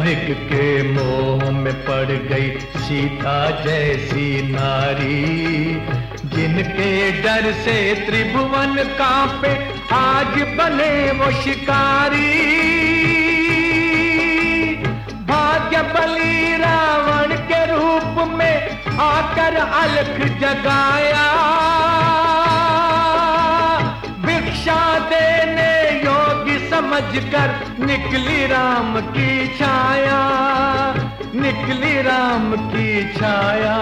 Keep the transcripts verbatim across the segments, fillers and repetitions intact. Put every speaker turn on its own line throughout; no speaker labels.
क्षणिक के मोह में पड़ गई सीता जैसी नारी, जिनके डर से त्रिभुवन कांपे आज बने वो शिकारी। भाग्य बलि रावण के रूप में आकर अलख जगाया, भिक्षा देने योग्य समझकर निकली राम की छाया, निकली राम की छाया।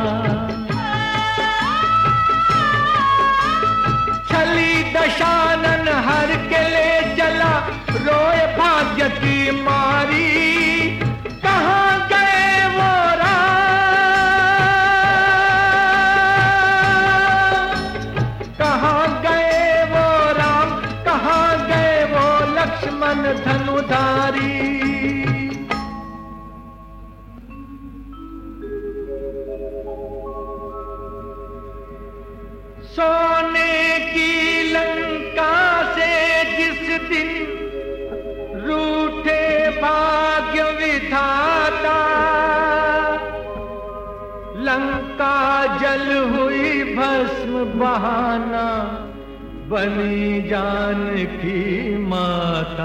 छली दशानन हर के ले चला, रोए भाग्य की मारी। कहाँ गए वो धनुधारी। सोने की लंका से जिस दिन रूठे भाग्य विधाता, लंका जल हुई भस्म बहाना, बनी जानकी माता।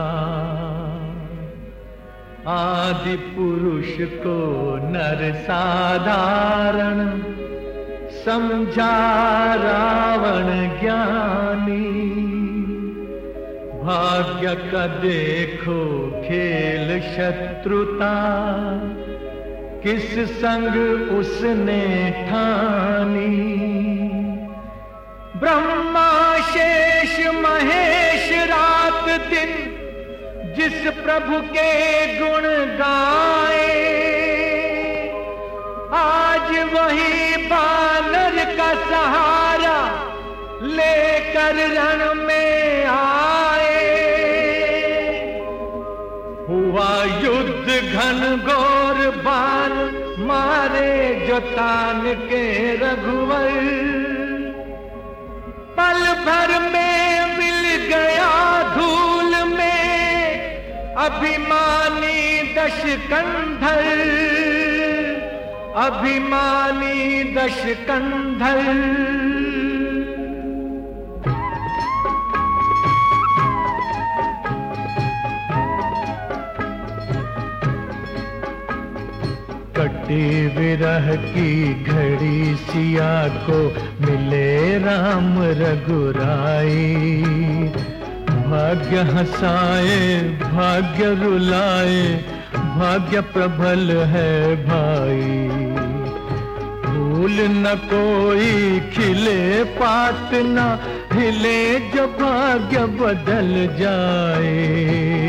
आदि पुरुष को नर साधारण, समझा रावण ज्ञानी। भाग्य का देखो खेल शत्रुता, किस संग उसने ठानी। ब्रह्मा शेष महेश रात दिन जिस प्रभु के गुण गाए, आज वही बानर का सहारा लेकर रण में आए। हुआ युद्ध घनघोर, बाण मारे जो तान के रघुवर। पल भर में मिल गया धूल में अभिमानी दशकंधर, अभिमानी दशकंधर। कटी विरह की घड़ी सिया को मिले राम रघुराई। भाग्य हंसाए भाग्य रुलाए, भाग्य प्रबल है भाई। फूल न कोई खिले पात न हिले, जो भाग्य बदल जाए।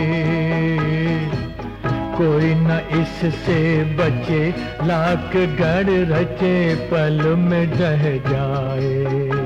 कोई न इससे बचे, लाख गढ़ रचे पल में ढह जाए।